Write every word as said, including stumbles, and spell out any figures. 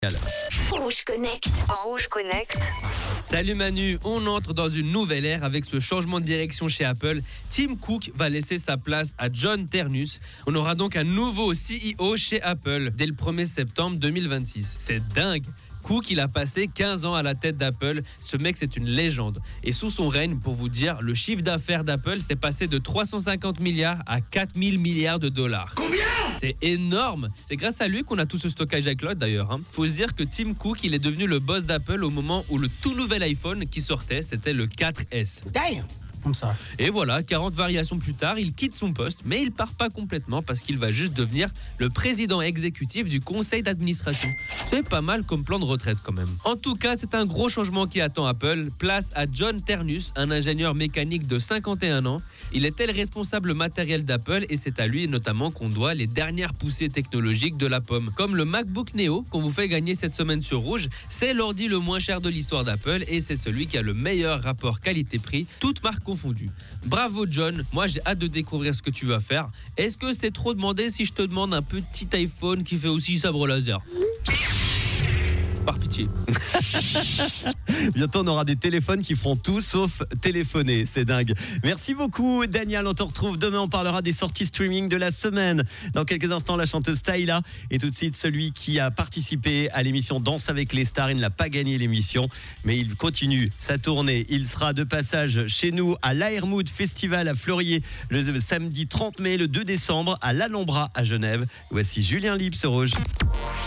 Rouge Connect. Rouge Connect. Salut Manu, on entre dans une nouvelle ère avec ce changement de direction chez Apple. Tim Cook va laisser sa place à John Ternus. On aura donc un nouveau C E O chez Apple dès le premier septembre deux mille vingt-six. C'est dingue. Cook, il a passé quinze ans à la tête d'Apple. Ce mec, c'est une légende. Et sous son règne, pour vous dire, le chiffre d'affaires d'Apple s'est passé de trois cent cinquante milliards à quatre mille milliards de dollars. Combien ? C'est énorme. C'est grâce à lui qu'on a tout ce stockage iCloud d'ailleurs. Hein. Faut se dire que Tim Cook, il est devenu le boss d'Apple au moment où le tout nouvel iPhone qui sortait, c'était le quatre S. Damn. Comme ça. Et voilà, quarante variations plus tard, il quitte son poste, mais il part pas complètement parce qu'il va juste devenir le président exécutif du conseil d'administration. C'est pas mal comme plan de retraite quand même. En tout cas, c'est un gros changement qui attend Apple. Place à John Ternus, un ingénieur mécanique de cinquante et un ans. Il était le responsable matériel d'Apple et c'est à lui notamment qu'on doit les dernières poussées technologiques de la pomme. Comme le MacBook Neo qu'on vous fait gagner cette semaine sur Rouge, c'est l'ordi le moins cher de l'histoire d'Apple et c'est celui qui a le meilleur rapport qualité-prix, toute marque confondue. Bravo John, moi j'ai hâte de découvrir ce que tu vas faire. Est-ce que c'est trop demandé si je te demande un petit iPhone qui fait aussi sabre laser ? Par pitié. Bientôt, on aura des téléphones qui feront tout sauf téléphoner. C'est dingue. Merci beaucoup, Daniel. On te retrouve demain. On parlera des sorties streaming de la semaine. Dans quelques instants, la chanteuse Tyla. Et tout de suite, celui qui a participé à l'émission Danse avec les stars. Il n'a pas gagné l'émission, mais il continue sa tournée. Il sera de passage chez nous à l'Airmood Festival à Fleurier le samedi trente mai, le deux décembre à l'Alhambra à Genève. Voici Julien Libre sur Rouge.